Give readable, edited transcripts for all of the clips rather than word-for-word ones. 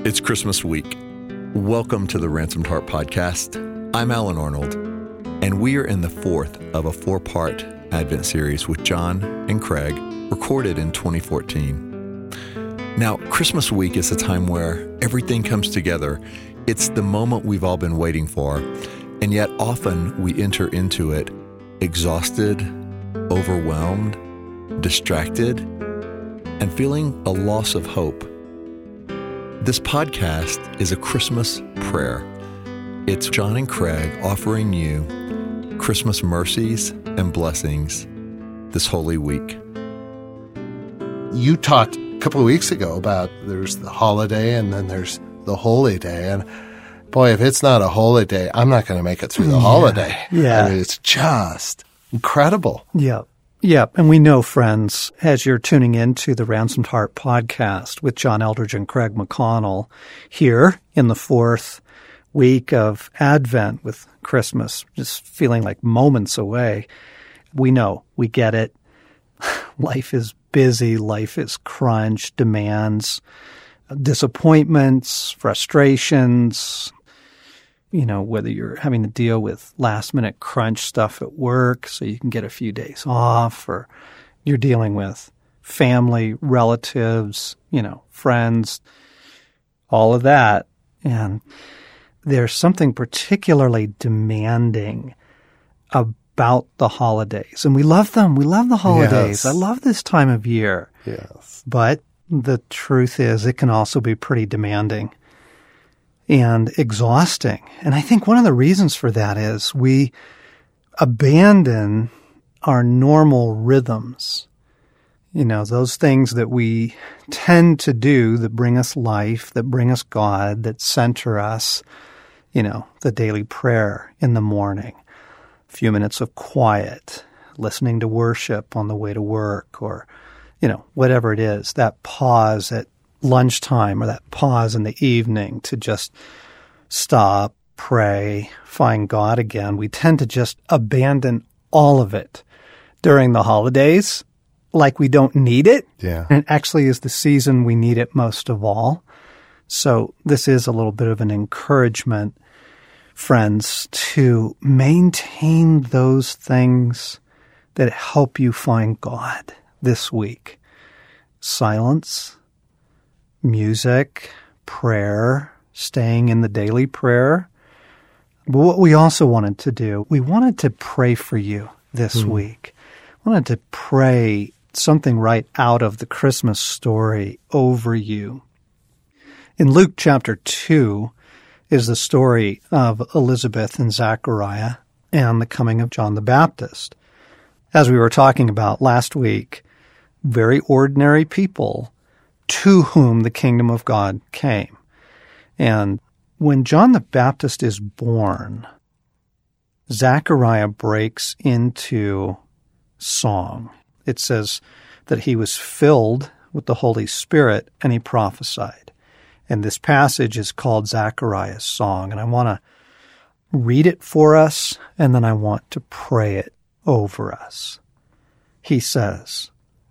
It's Christmas week. Welcome to the Ransomed Heart Podcast. I'm Alan Arnold, and we are in the fourth of a four-part Advent series with John and Craig, recorded in 2014. Now, Christmas week is a time where everything comes together. It's the moment we've all been waiting for, and yet often we enter into it exhausted, overwhelmed, distracted, and feeling a loss of hope. This podcast is a Christmas prayer. It's John and Craig offering you Christmas mercies and blessings this Holy Week. You talked a couple of weeks ago about there's the holiday and then there's the holy day. And boy, if it's not a holy day, I'm not going to make it through the holiday. Yeah. I mean, it's just incredible. Yeah. Yeah. And we know, friends, as you're tuning into the Ransomed Heart Podcast with John Eldredge and Craig McConnell here in the fourth week of Advent with Christmas, just feeling like moments away. We know, we get it. Life is busy. Life is crunch, demands, disappointments, frustrations. You know, whether you're having to deal with last-minute crunch stuff at work so you can get a few days off, or you're dealing with family, relatives, friends, all of that. And there's something particularly demanding about the holidays. And we love them. We love the holidays. Yes. I love this time of year. Yes. But the truth is it can also be pretty demanding and exhausting. And I think one of the reasons for that is we abandon our normal rhythms, those things that we tend to do that bring us life, that bring us God, that center us, the daily prayer in the morning, a few minutes of quiet, listening to worship on the way to work, or, whatever it is, that pause at lunchtime or that pause in the evening to just stop, pray, find God again. We tend to just abandon all of it during the holidays like we don't need it. Yeah. And it actually is the season we need it most of all. So this is a little bit of an encouragement, friends, to maintain those things that help you find God this week. Silence, music, prayer, staying in the daily prayer. But what we also wanted to do, we wanted to pray for you this week. We wanted to pray something right out of the Christmas story over you. In Luke chapter 2 is the story of Elizabeth and Zachariah and the coming of John the Baptist. As we were talking about last week, very ordinary people to whom the kingdom of God came. And when John the Baptist is born, Zechariah breaks into song. It says that he was filled with the Holy Spirit and he prophesied. And this passage is called Zechariah's song. And I want to read it for us, and then I want to pray it over us. He says,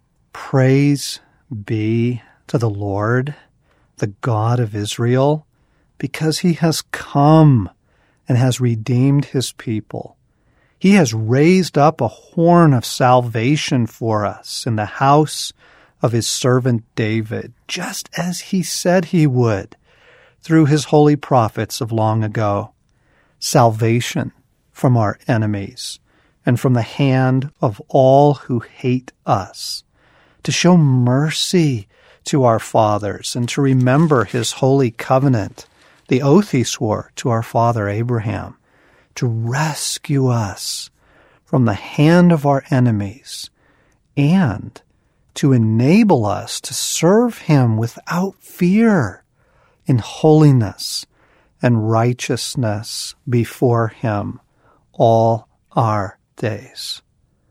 "Praise be to the Lord, the God of Israel, because he has come and has redeemed his people. He has raised up a horn of salvation for us in the house of his servant David, just as he said he would through his holy prophets of long ago. Salvation from our enemies and from the hand of all who hate us, to show mercy to our fathers and to remember his holy covenant, the oath he swore to our father Abraham, to rescue us from the hand of our enemies and to enable us to serve him without fear in holiness and righteousness before him all our days.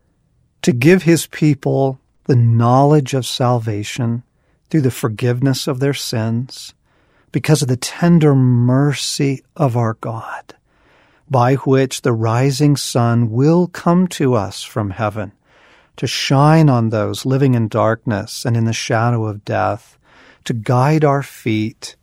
To give his people the knowledge of salvation through the forgiveness of their sins, because of the tender mercy of our God, by which the rising sun will come to us from heaven, to shine on those living in darkness and in the shadow of death, to guide our feet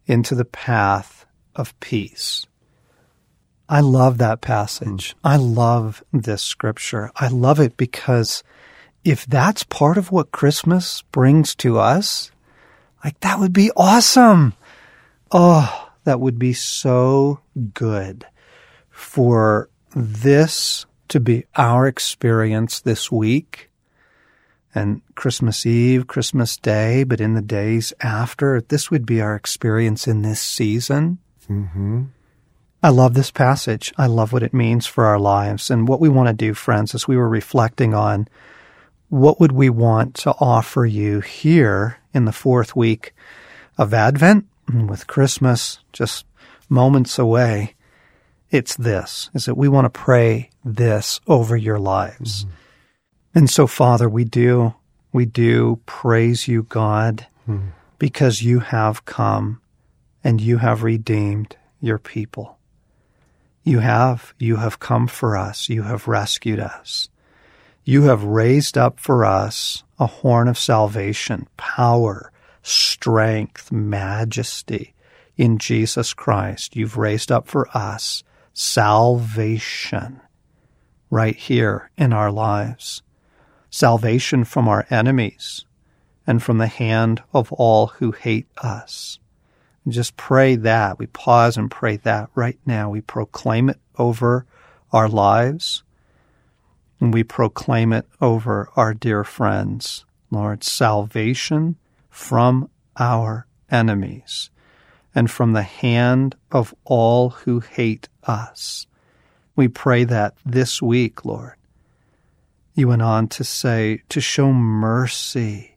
into the path of peace. I love that passage. I love this scripture. I love it because if that's part of what Christmas brings to us, like, that would be awesome. Oh, that would be so good for this to be our experience this week and Christmas Eve, Christmas Day, but in the days after, this would be our experience in this season. Mm-hmm. I love this passage. I love what it means for our lives. And what we want to do, friends, as we were reflecting on what would we want to offer you here in the fourth week of Advent, with Christmas just moments away, it's this, is that we want to pray this over your lives. Mm-hmm. And so, Father, we do praise you, God, because you have come and you have redeemed your people. You have come for us. You have rescued us. You have raised up for us a horn of salvation, power, strength, majesty in Jesus Christ. You've raised up for us salvation right here in our lives. Salvation from our enemies and from the hand of all who hate us. Just pray that. We pause and pray that right now. We proclaim it over our lives, and we proclaim it over our dear friends. Lord, salvation from our enemies and from the hand of all who hate us. We pray that this week, Lord. You went on to say, to show mercy,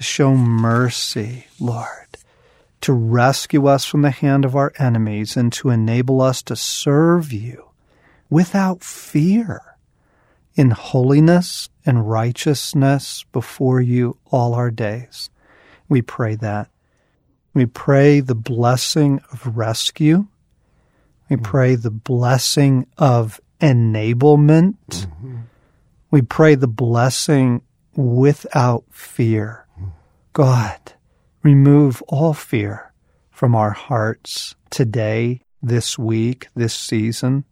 Lord, to rescue us from the hand of our enemies and to enable us to serve you without fear in holiness and righteousness before you all our days. We pray that. We pray the blessing of rescue. We pray the blessing of enablement. Mm-hmm. We pray the blessing without fear. God, remove all fear from our hearts today, this week, this season.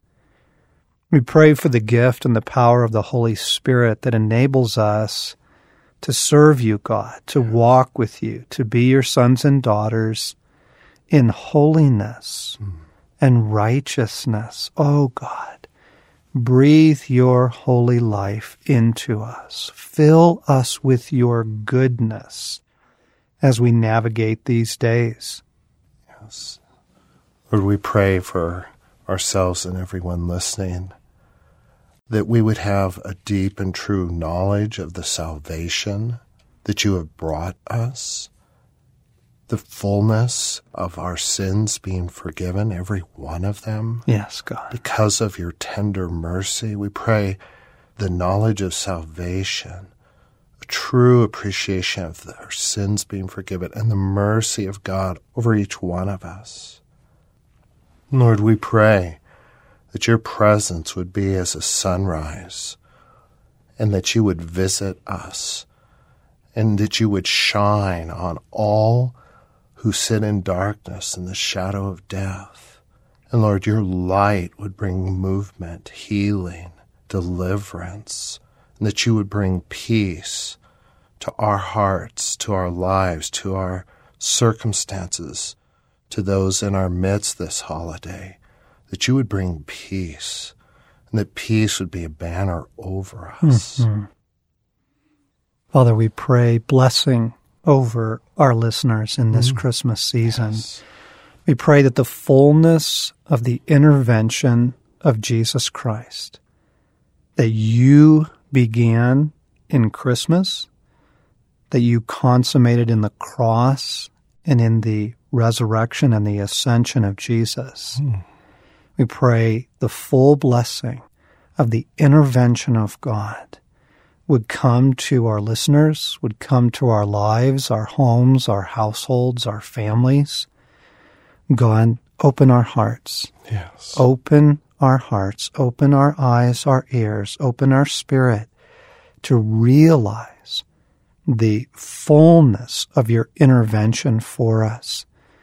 We pray for the gift and the power of the Holy Spirit that enables us to serve you, God, to walk with you, to be your sons and daughters in holiness and righteousness. Oh, God. Breathe your holy life into us. Fill us with your goodness as we navigate these days. Yes. Lord, we pray for ourselves and everyone listening that we would have a deep and true knowledge of the salvation that you have brought us, the fullness of our sins being forgiven, every one of them. Yes, God. Because of your tender mercy, we pray the knowledge of salvation, a true appreciation of our sins being forgiven, and the mercy of God over each one of us. Lord, we pray that your presence would be as a sunrise, and that you would visit us, and that you would shine on all who sit in darkness and the shadow of death. And Lord, your light would bring movement, healing, deliverance, and that you would bring peace to our hearts, to our lives, to our circumstances, to those in our midst this holiday, that you would bring peace, and that peace would be a banner over us. Mm-hmm. Father, we pray blessing over our listeners in this Christmas season. Yes. We pray that the fullness of the intervention of Jesus Christ that you began in Christmas, that you consummated in the cross and in the resurrection and the ascension of Jesus. We pray the full blessing of the intervention of God would come to our listeners, would come to our lives, our homes, our households, our families. God, open our hearts. Yes. Open our hearts, open our eyes, our ears, open our spirit to realize the fullness of your intervention for us.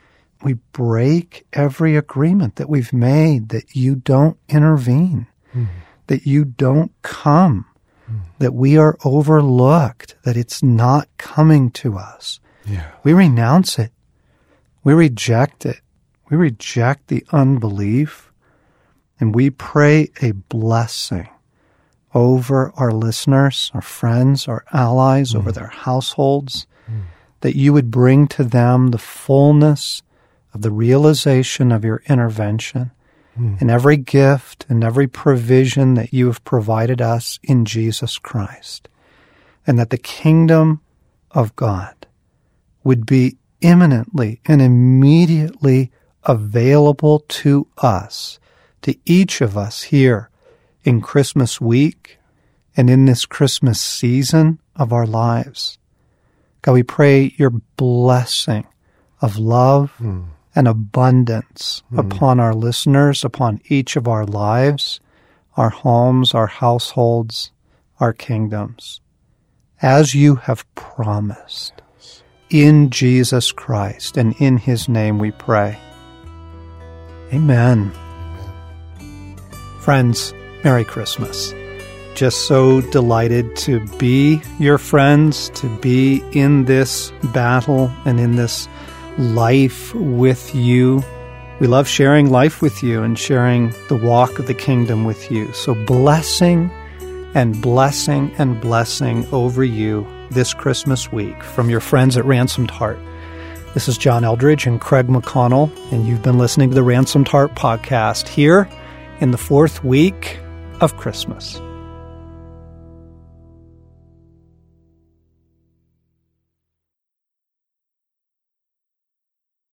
We break every agreement that we've made that you don't intervene, that you don't come, that we are overlooked, that it's not coming to us. Yeah. We renounce it. We reject it. We reject the unbelief, and we pray a blessing over our listeners, our friends, our allies, over their households, that you would bring to them the fullness of the realization of your intervention and every gift and every provision that you have provided us in Jesus Christ, and that the kingdom of God would be imminently and immediately available to us, to each of us here in Christmas week and in this Christmas season of our lives. God, we pray your blessing of love and abundance upon our listeners, upon each of our lives, our homes, our households, our kingdoms, as you have promised. In Jesus Christ and in his name we pray. Amen. Friends, Merry Christmas. Just so delighted to be your friends, to be in this battle and in this life with you. We love sharing life with you and sharing the walk of the kingdom with you. So blessing and blessing and blessing over you this Christmas week from your friends at Ransomed Heart. This is John Eldredge and Craig McConnell, and you've been listening to the Ransomed Heart podcast here in the 4th week of Christmas.